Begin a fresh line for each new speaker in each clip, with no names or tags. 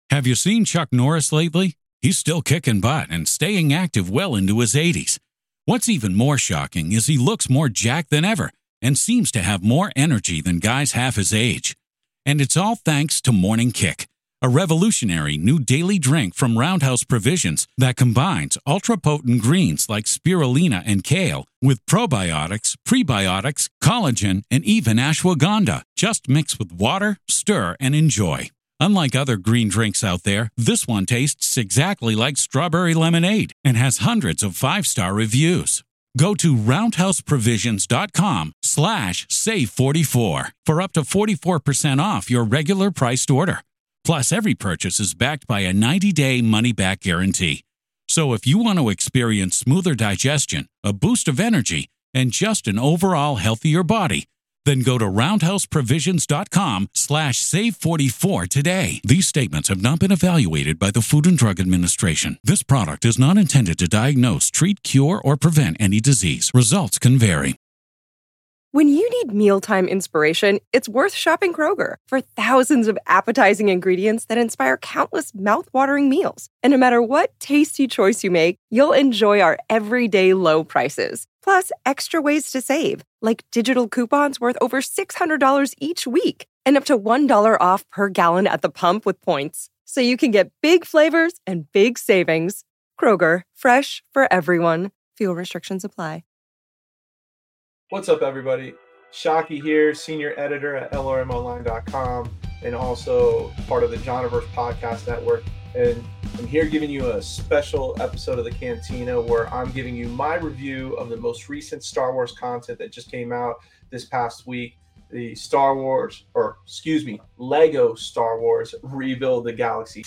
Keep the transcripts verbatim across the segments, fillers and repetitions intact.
Have you seen Chuck Norris lately? He's still kicking butt and staying active well into his eighties. What's even more shocking is he looks more jacked than ever and seems to have more energy than guys half his age. And it's all thanks to Morning Kick, a revolutionary new daily drink from Roundhouse Provisions that combines ultra-potent greens like spirulina and kale with probiotics, prebiotics, collagen, and even ashwagandha. Just mix with water, stir, and enjoy. Unlike other green drinks out there, this one tastes exactly like strawberry lemonade and has hundreds of five-star reviews. Go to roundhouseprovisions.com slash save44 for up to forty-four percent off your regular priced order. Plus, every purchase is backed by a ninety-day money-back guarantee. So if you want to experience smoother digestion, a boost of energy, and just an overall healthier body, then go to roundhouseprovisions.com slash save44 today. These statements have not been evaluated by the Food and Drug Administration. This product is not intended to diagnose, treat, cure, or prevent any disease. Results can vary.
When you need mealtime inspiration, it's worth shopping Kroger for thousands of appetizing ingredients that inspire countless mouth-watering meals. And no matter what tasty choice you make, you'll enjoy our everyday low prices. Plus, extra ways to save, like digital coupons worth over six hundred dollars each week and up to one dollar off per gallon at the pump with points. So you can get big flavors and big savings. Kroger, fresh for everyone. Fuel restrictions apply.
What's up, everybody? Shockey here, senior editor at L R M online dot com and also part of the Johnniverse Podcast Network. And I'm here giving you a special episode of the Cantina where I'm giving you my review of the most recent Star Wars content that just came out this past week. The Star Wars, or excuse me, Lego Star Wars Rebuild the Galaxy.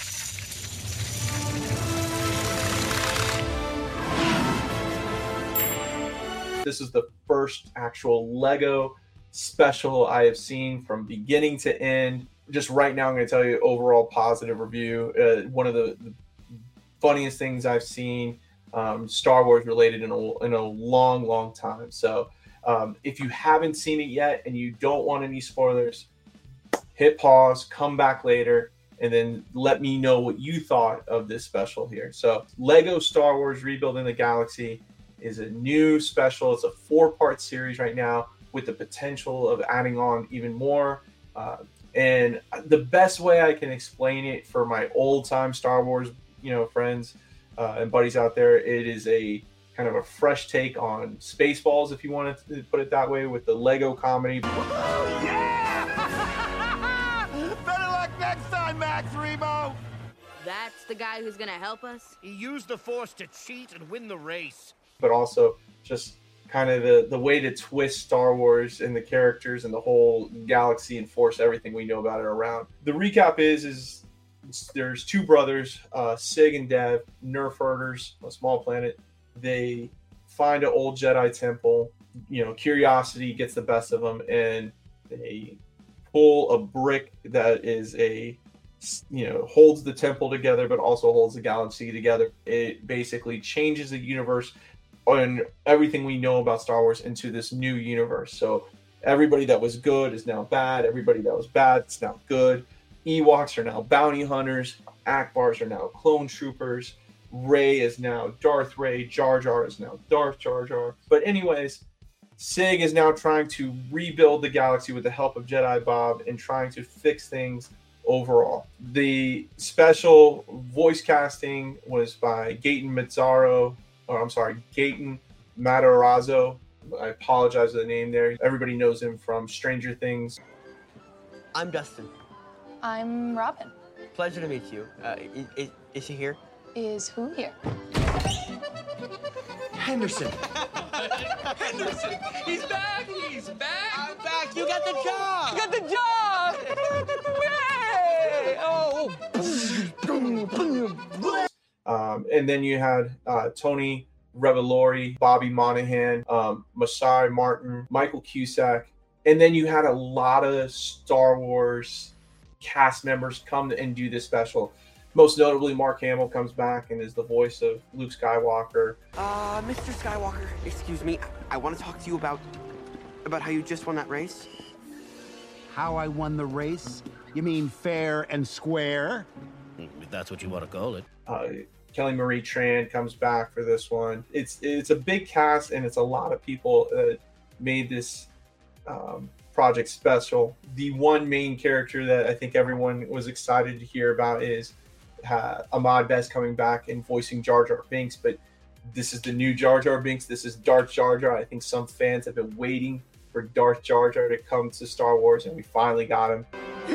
This is the first actual Lego special I have seen from beginning to end. Just right now, I'm going to tell you overall positive review. Uh, one of the, the funniest things I've seen um, Star Wars related in a, in a long, long time. So um, if you haven't seen it yet and you don't want any spoilers, hit pause, come back later, and then let me know what you thought of this special here. So Lego Star Wars Rebuilding the Galaxy is a new special. It's a four-part series right now with the potential of adding on even more. Uh, and the best way I can explain it for my old-time Star Wars, you know, friends uh, and buddies out there, it is a kind of a fresh take on Spaceballs, if you want to put it that way, with the Lego comedy.
Oh, yeah! Better luck next time, Max Rebo!
That's the guy who's gonna help us?
He used the Force to cheat and win the race.
But also just kind of the, the way to twist Star Wars and the characters and the whole galaxy and Force, everything we know about it around. The recap is, is there's two brothers, uh, Sig and Dev, nerf herders, a small planet. They find an old Jedi temple. You know, curiosity gets the best of them, and they pull a brick that is a, you know, holds the temple together, but also holds the galaxy together. It basically changes the universe and everything we know about Star Wars into this new universe. So everybody that was good is now bad. Everybody that was bad is now good. Ewoks are now bounty hunters. Akbars are now clone troopers. Rey is now Darth Rey. Jar Jar is now Darth Jar Jar. But anyways, Sig is now trying to rebuild the galaxy with the help of Jedi Bob and trying to fix things overall. The special voice casting was by Gaten Mazzaro. Or I'm sorry, Gaten Matarazzo. I apologize for the name there. Everybody knows him from Stranger Things.
I'm Dustin.
I'm Robin.
Pleasure to meet you. Uh, is, is, is she here?
Is who here?
Henderson.
Henderson! He's back! He's back!
I'm back! You got the job!
You got the job! Yay! Oh!
Um, and then you had uh, Tony Revolori, Bobby Monahan, um, Masai Martin, Michael Cusack. And then you had a lot of Star Wars cast members come and do this special. Most notably, Mark Hamill comes back and is the voice of Luke Skywalker.
Uh, Mister Skywalker, excuse me. I, I want to talk to you about about how you just won that race.
How I won the race? You mean fair and square?
if that's what you want to call it.
Uh, Kelly Marie Tran comes back for this one. It's it's a big cast, and it's a lot of people that made this um, project special. The one main character that I think everyone was excited to hear about is uh, Ahmad Best coming back and voicing Jar Jar Binks, but this is the new Jar Jar Binks. This is Darth Jar Jar. I think some fans have been waiting for Darth Jar Jar to come to Star Wars, and we finally got him.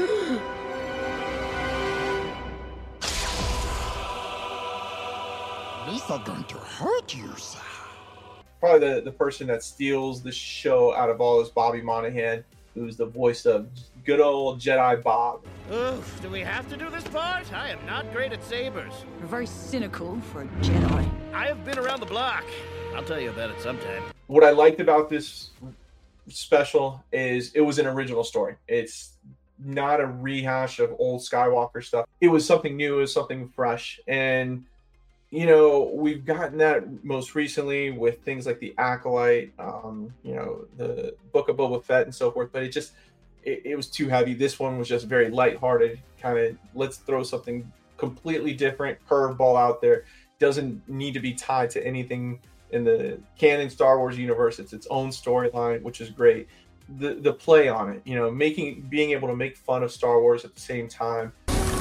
These are going to hurt you, sir.
Probably the, the person that steals the show out of all is Bobby Monahan, who's the voice of good old Jedi Bob.
Oof, do we have to do this part? I am not great at sabers.
You're very cynical for a Jedi.
I have been around the block. I'll tell you about it sometime.
What I liked about this special is it was an original story. It's not a rehash of old Skywalker stuff. It was something new, it was something fresh. And you know, we've gotten that most recently with things like the Acolyte, um, you know, the Book of Boba Fett and so forth, but it just, it, it was too heavy. This one was just very lighthearted, kind of, let's throw something completely different, curveball out there. Doesn't need to be tied to anything in the canon Star Wars universe. It's its own storyline, which is great. The the play on it, you know, making, being able to make fun of Star Wars at the same time.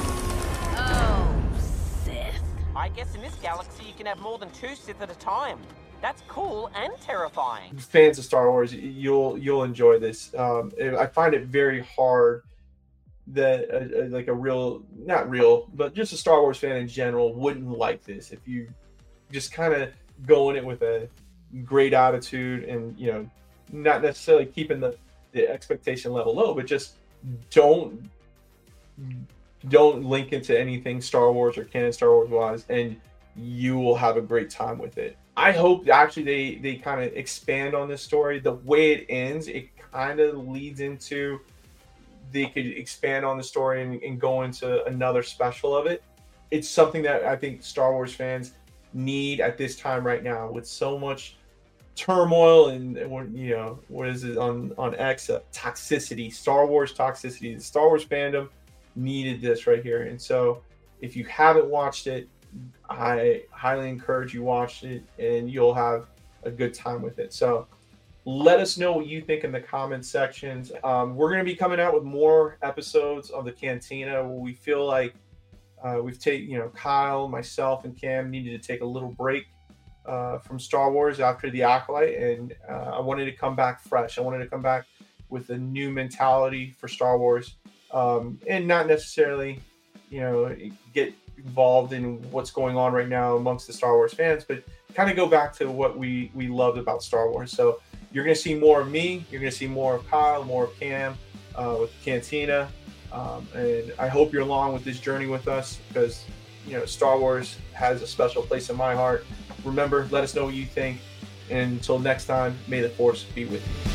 I guess in this galaxy you can have more than two Sith at a time. That's cool and terrifying.
Fans of Star Wars, you'll you'll enjoy this. Um, I find it very hard that a, a, like a real, not real, but just a Star Wars fan in general wouldn't like this. If you just kind of go in it with a great attitude and, you know, not necessarily keeping the, the expectation level low, but just don't don't link into anything Star Wars or canon Star Wars wise, and you will have a great time with it. I hope actually they they kind of expand on this story. The way it ends, it kind of leads into they could expand on the story and, and go into another special of it. It's something that I think Star Wars fans need at this time right now, with so much turmoil and, you know, what is it on on X, uh, toxicity, Star Wars toxicity. The Star Wars fandom needed this right here, and so if you haven't watched it, I highly encourage you watch it, and you'll have a good time with it. So let us know what you think in the comments sections. Um, we're going to be coming out with more episodes of the Cantina where we feel like uh, we've taken, you know, Kyle, myself, and Cam needed to take a little break uh, from Star Wars after the Acolyte, and uh, I wanted to come back fresh. I wanted to come back with a new mentality for Star Wars. Um, and not necessarily, you know, get involved in what's going on right now amongst the Star Wars fans, but kind of go back to what we, we loved about Star Wars. So you're going to see more of me. You're going to see more of Kyle, more of Cam uh, with Cantina. Um, and I hope you're along with this journey with us, because, you know, Star Wars has a special place in my heart. Remember, let us know what you think. And until next time, may the Force be with you.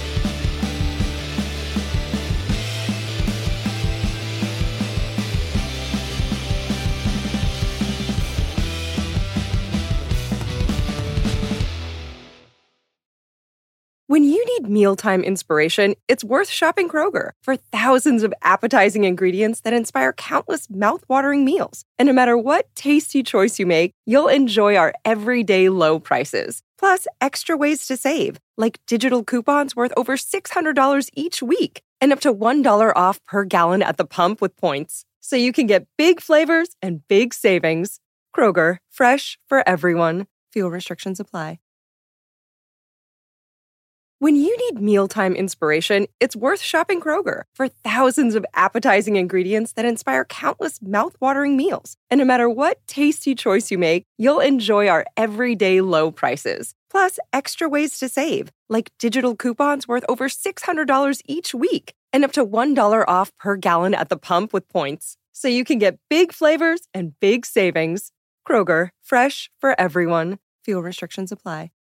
When you need mealtime inspiration, it's worth shopping Kroger. For thousands of appetizing ingredients that inspire countless mouthwatering meals. And no matter what tasty choice you make, you'll enjoy our everyday low prices. Plus, extra ways to save, like digital coupons worth over six hundred dollars each week, and up to one dollar off per gallon at the pump with points. So you can get big flavors and big savings. Kroger, fresh for everyone. Fuel restrictions apply. When you need mealtime inspiration, it's worth shopping Kroger. For thousands of appetizing ingredients that inspire countless mouthwatering meals. And no matter what tasty choice you make, you'll enjoy our everyday low prices. Plus, extra ways to save, like digital coupons worth over six hundred dollars each week, and up to one dollar off per gallon at the pump with points. So you can get big flavors and big savings. Kroger, fresh for everyone. Fuel restrictions apply.